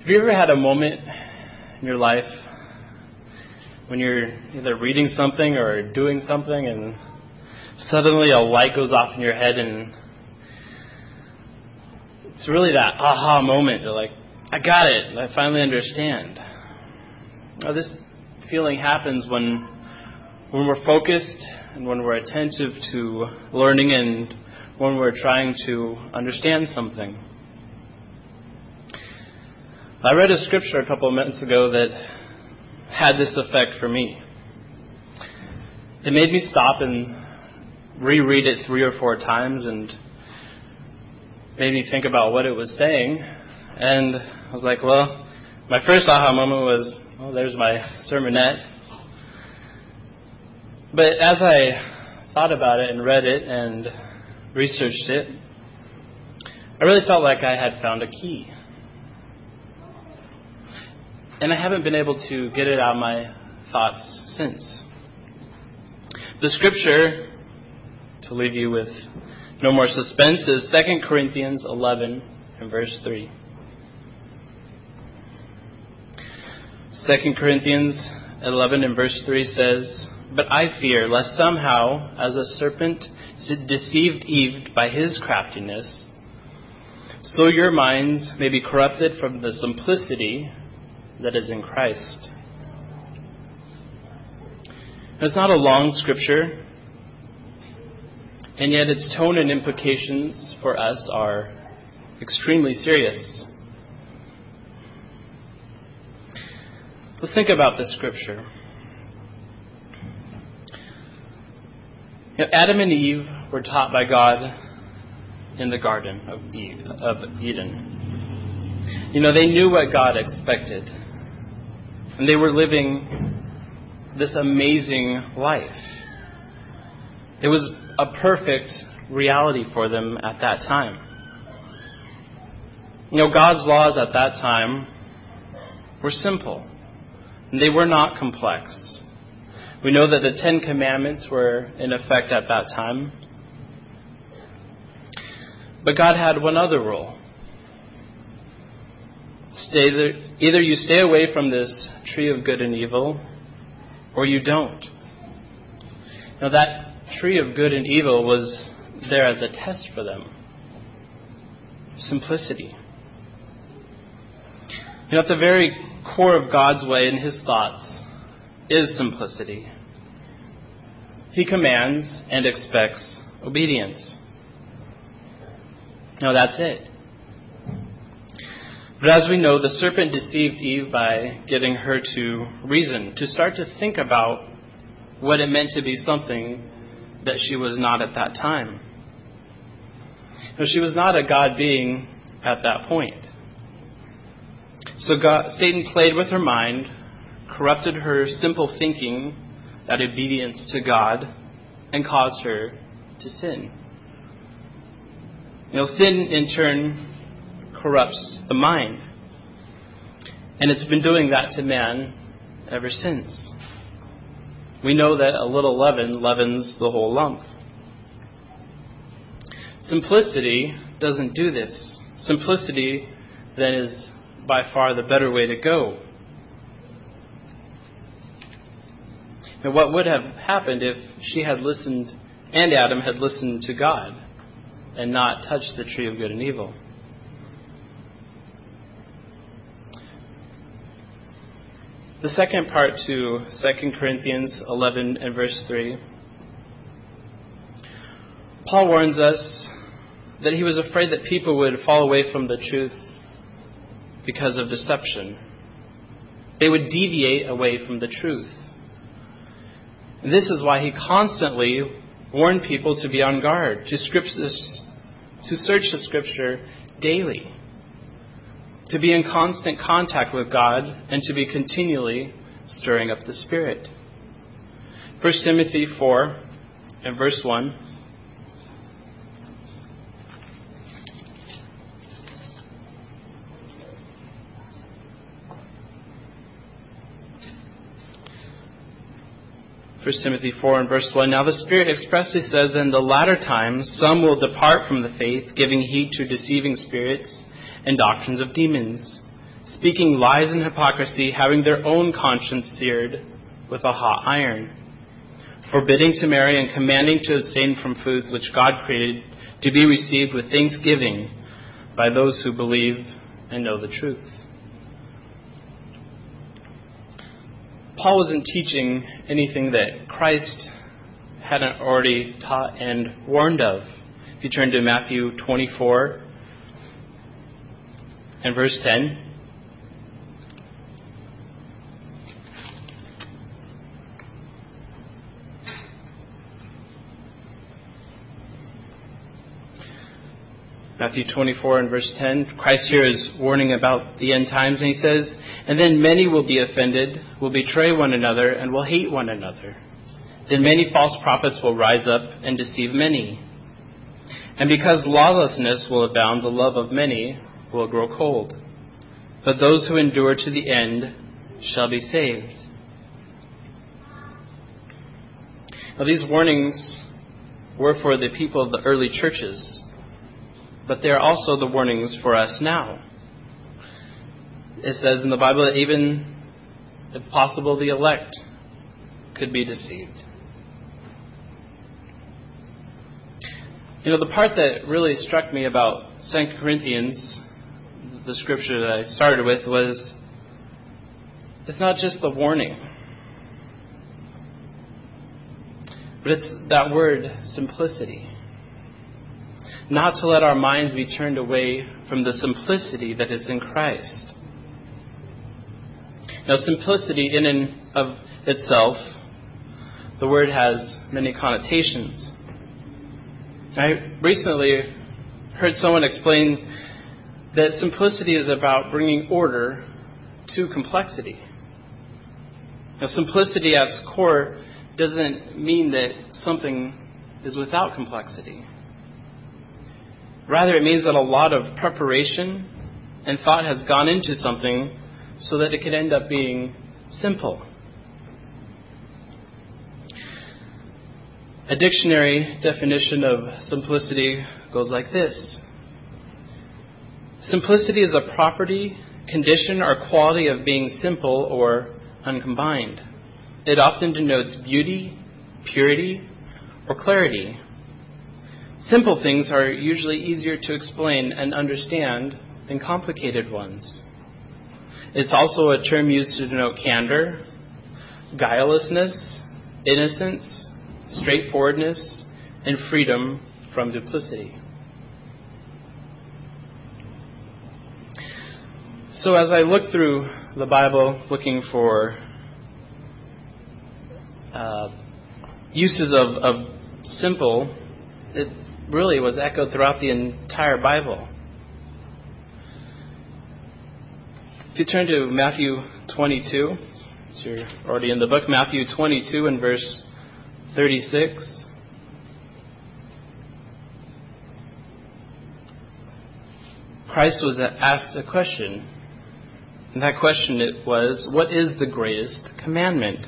Have you ever had a moment in your life when you're either reading something or doing something and suddenly a light goes off in your head and it's really that aha moment? You're like, I got it. I finally understand. Now, this feeling happens when we're focused and when we're attentive to learning and when we're trying to understand something. I read a scripture a couple of minutes ago that had this effect for me. It made me stop and reread it 3 or 4 times and made me think about what it was saying. And I was like, well, my first aha moment was, well, there's my sermonette. But as I thought about it and read it and researched it, I really felt like I had found a key. And I haven't been able to get it out of my thoughts since. The scripture, to leave you with no more suspense, is 2 Corinthians 11 and verse 3. 2 Corinthians 11 and verse 3 says, "But I fear lest somehow, as a serpent deceived Eve by his craftiness, so your minds may be corrupted from the simplicity that is in Christ." It's not a long scripture, and yet its tone and implications for us are extremely serious. Let's think about this scripture. Adam and Eve were taught by God in the Garden of Eden. They knew what God expected. And they were living this amazing life. It was a perfect reality for them at that time. God's laws at that time were simple. And they were not complex. We know that the 10 Commandments were in effect at that time. But God had one other rule. Either you stay away from this tree of good and evil, or you don't. Now that tree of good and evil was there as a test for them. Simplicity. At the very core of God's way and His thoughts is simplicity. He commands and expects obedience. Now that's it. But as we know, the serpent deceived Eve by getting her to reason, to start to think about what it meant to be something that she was not at that time. She was not a God being at that point. So Satan played with her mind, corrupted her simple thinking, that obedience to God, and caused her to sin. Sin in turn corrupts the mind. And it's been doing that to man ever since. We know that a little leaven leavens the whole lump. Simplicity doesn't do this. Simplicity, then, is by far the better way to go. And what would have happened if she had listened, and Adam had listened to God, and not touched the tree of good and evil? The second part to 2 Corinthians 11 and verse 3, Paul warns us that he was afraid that people would fall away from the truth because of deception. They would deviate away from the truth. And this is why he constantly warned people to be on guard, to search the Scripture daily, to be in constant contact with God, and to be continually stirring up the Spirit. 1 Timothy 4 and verse 1. First Timothy 4 and verse 1, "Now the Spirit expressly says, in the latter times some will depart from the faith, giving heed to deceiving spirits and doctrines of demons, speaking lies and hypocrisy, having their own conscience seared with a hot iron, forbidding to marry and commanding to abstain from foods which God created to be received with thanksgiving by those who believe and know the truth. Paul wasn't teaching anything that Christ hadn't already taught and warned of. If you turn to Matthew 24 and verse 10. Matthew 24 and verse 10, Christ here is warning about the end times, and he says, "And then many will be offended, will betray one another, and will hate one another. Then many false prophets will rise up and deceive many. And because lawlessness will abound, the love of many will grow cold. But those who endure to the end shall be saved." Now, these warnings were for the people of the early churches, but they are also the warnings for us now. It says in the Bible that even, if possible, the elect could be deceived. You know, the part that really struck me about 2 Corinthians, the scripture that I started with, was it's not just the warning, but it's that word, simplicity. Not to let our minds be turned away from the simplicity that is in Christ. Now, simplicity in and of itself, the word has many connotations. I recently heard someone explain that simplicity is about bringing order to complexity. Now, simplicity at its core doesn't mean that something is without complexity. Rather, it means that a lot of preparation and thought has gone into something so that it could end up being simple. A dictionary definition of simplicity goes like this. Simplicity is a property, condition, or quality of being simple or uncombined. It often denotes beauty, purity, or clarity. Simple things are usually easier to explain and understand than complicated ones. It's also a term used to denote candor, guilelessness, innocence, straightforwardness, and freedom from duplicity. So as I look through the Bible looking for uses of simple, it really was echoed throughout the entire Bible. If you turn to Matthew 22, so you're already in the book, Matthew 22 and verse 36. Christ was asked a question, and that question it was, what is the greatest commandment?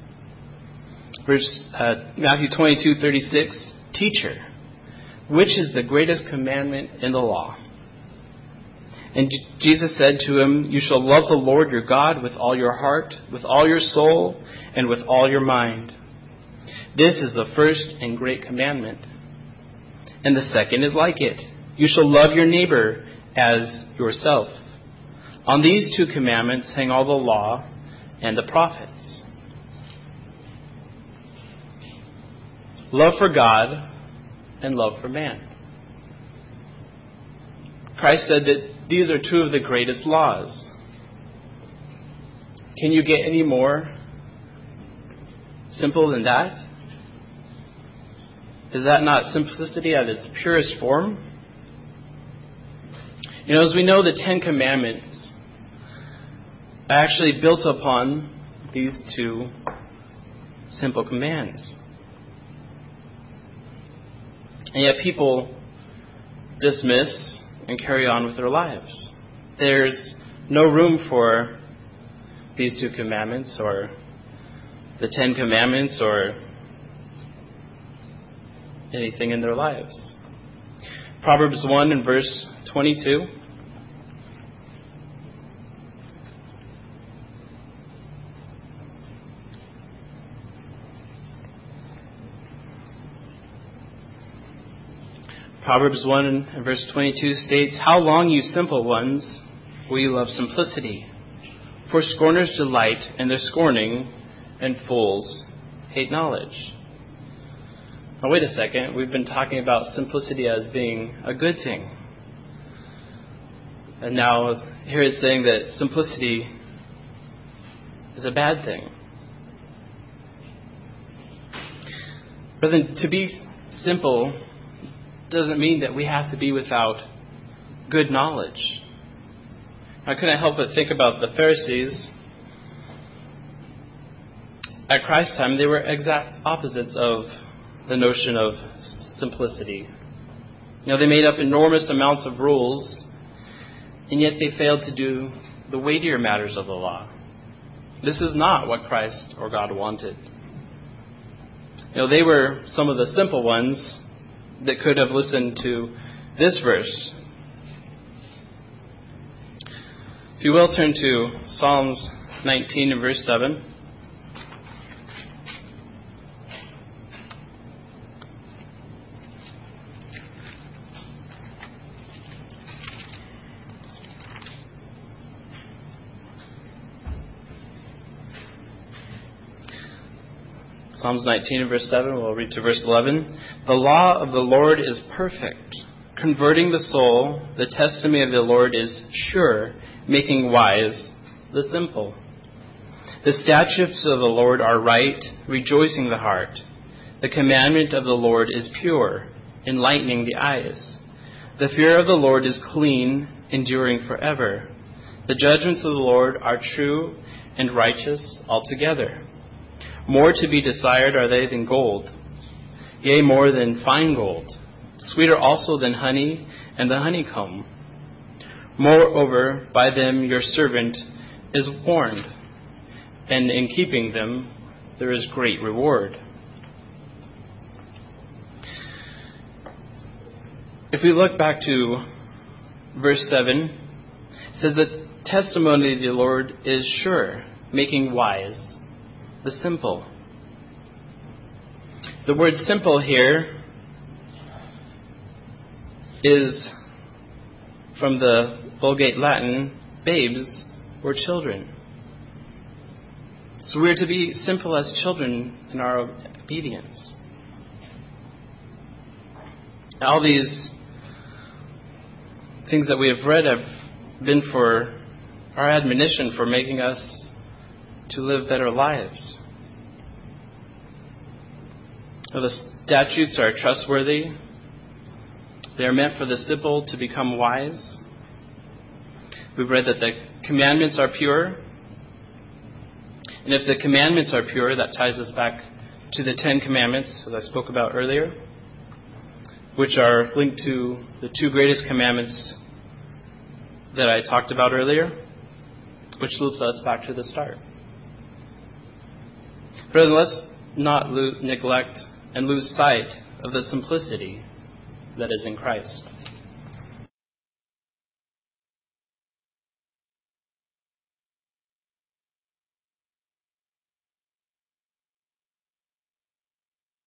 Matthew 22:36, Teacher, which is the greatest commandment in the law? And Jesus said to him, You shall love the Lord your God with all your heart, with all your soul, and with all your mind. This is the first and great commandment. And the second is like it. You shall love your neighbor as yourself. On these two commandments hang all the law and the prophets. Love for God and love for man. Christ said that these are two of the greatest laws. Can you get any more simple than that? Is that not simplicity at its purest form? You know, as we know, the Ten Commandments are actually built upon these two simple commands. And yet people dismiss and carry on with their lives. There's no room for these two commandments or the Ten Commandments or anything in their lives. Proverbs 1 and verse 22. Proverbs 1 and verse 22 states, "How long, you simple ones, will you love simplicity? For scorners delight in their scorning, and fools hate knowledge." Now wait a second, we've been talking about simplicity as being a good thing. And now here it's saying that simplicity is a bad thing. But then to be simple doesn't mean that we have to be without good knowledge. I couldn't help but think about the Pharisees. At Christ's time, they were exact opposites of the notion of simplicity. They made up enormous amounts of rules, and yet they failed to do the weightier matters of the law. This is not what Christ or God wanted. They were some of the simple ones that could have listened to this verse. If you will, turn to Psalms 19 and verse 7. Psalms 19 and verse 7, we'll read to verse 11. "The law of the Lord is perfect, converting the soul. The testimony of the Lord is sure, making wise the simple. The statutes of the Lord are right, rejoicing the heart. The commandment of the Lord is pure, enlightening the eyes. The fear of the Lord is clean, enduring forever. The judgments of the Lord are true and righteous altogether. More to be desired are they than gold, yea, more than fine gold, sweeter also than honey and the honeycomb. Moreover, by them your servant is warned, and in keeping them there is great reward." If we look back to verse 7, it says that testimony of the Lord is sure, making wise the simple. The word simple here is from the Vulgate Latin, babes or children. So we are to be simple as children in our obedience. All these things that we have read have been for our admonition, for making us to live better lives. The statutes are trustworthy. They are meant for the simple to become wise. We've read that the commandments are pure. And if the commandments are pure, that ties us back to the 10 Commandments, as I spoke about earlier, which are linked to the 2 greatest commandments that I talked about earlier, which loops us back to the start. Brethren, let's not neglect and lose sight of the simplicity that is in Christ.